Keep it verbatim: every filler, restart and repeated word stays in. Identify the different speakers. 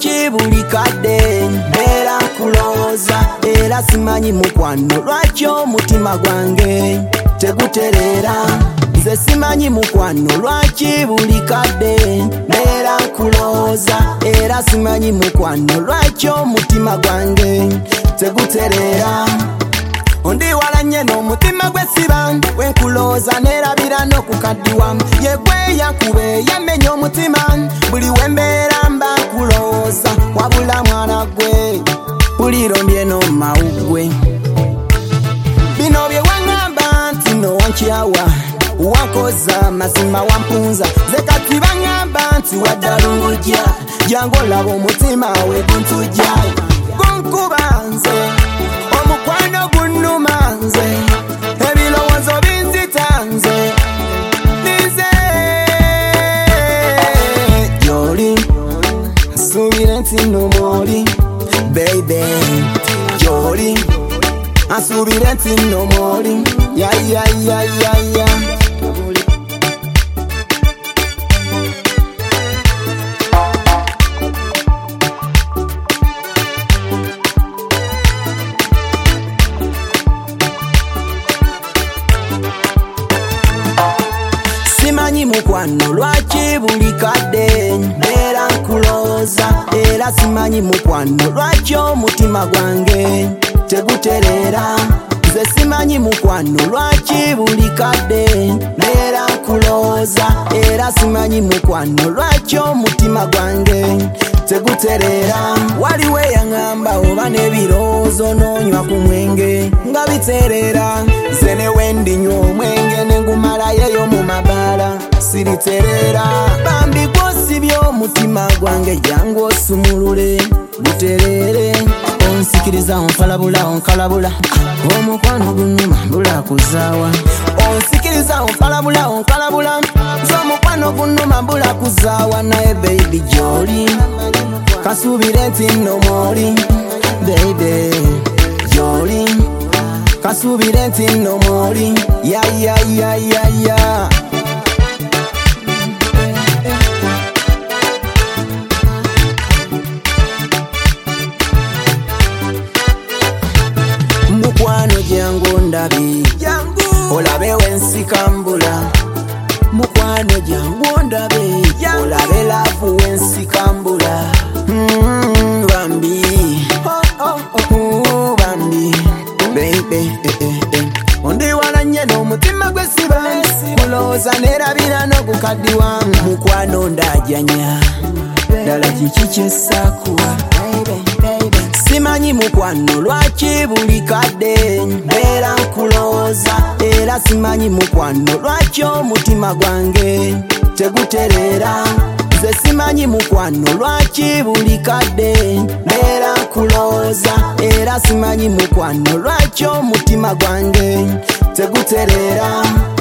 Speaker 1: lwaki buli kadde mbeera nkulooza era simanyi mukwano lwaki omutima gwange tegutereera. Nze simanyi mukwano lwaki buli kadde mbeera nkulooza era simanyi mukwano lwaki omutima gwange tegutereera. Ondiwala nnyo n'omutima gwe siba wenkulooza neerabira n'okukaddiwa ye gwe yakube yamenya omutima buli wembeera mba nkulooza wabula mwana gwe bulirondye n'omawugwe. Bino bye waŋŋamba nti no wankyawa wakoza mazima wampunza ze kati baŋŋamba nti waddalungujja jangu olaba omutima we guntujja gunkuba nze omukwano gunnuma nze ebirowoozo binzita nze nize gy'oli nsuubire nti nno mw'oli baby gy'oli nsuubire nti nno mw'oli yayayayaya. Simanyi mukwano lwaki buli kadde mbeera nkulooza era simanyi mukwano lwaki omutima gwange tegutereera. Nze simanyi mukwano lwaki buli kadde mbeera nkulooza era simanyi mukwano lwaki omutima gwange tegutereera. Waliwo eyaŋŋamba oba n'ebirowoozo n'onywa ku mwenge nga bitereera. Nze ne wendinywa omwenge ne ngumalayeyo mu mabaala siritereera. Bambi gw'osibye omutima gwange jangu osumulule gutereere. Onsikiriza onfalabula onkalabula omukwano gunnuma mbula kuzaawa. Onsikiriza onfalabula onkalabula nze omukwano gunnuma mbula kuzaawa. Naye baby gy'oli kasuubire nti nno mw'oli baby gy'oli kasuubire nti nno mw'oli yayayayaya. Mukwano jangu ndabe olabe wensikambula. Mukwano jangu ndabe olabe laavu wensikambula. Mm, bambi oh, oh, oh, bambi baby eh, eh, eh. Ondiwala nnyo n'omutima gwe siba kulooza neerabira n'okukaddiwa. Mukwano ndajanya ddala kiki kyessakuwa. Simanyi mukwano lwaki buli kadde mbeera nkulooza era simanyi mukwano lwaki omutima gwange tegutereera. Nze simanyi mukwano lwaki buli kadde mbeera nkulooza era simanyi mukwano lwaki omutima gwange tegutereera.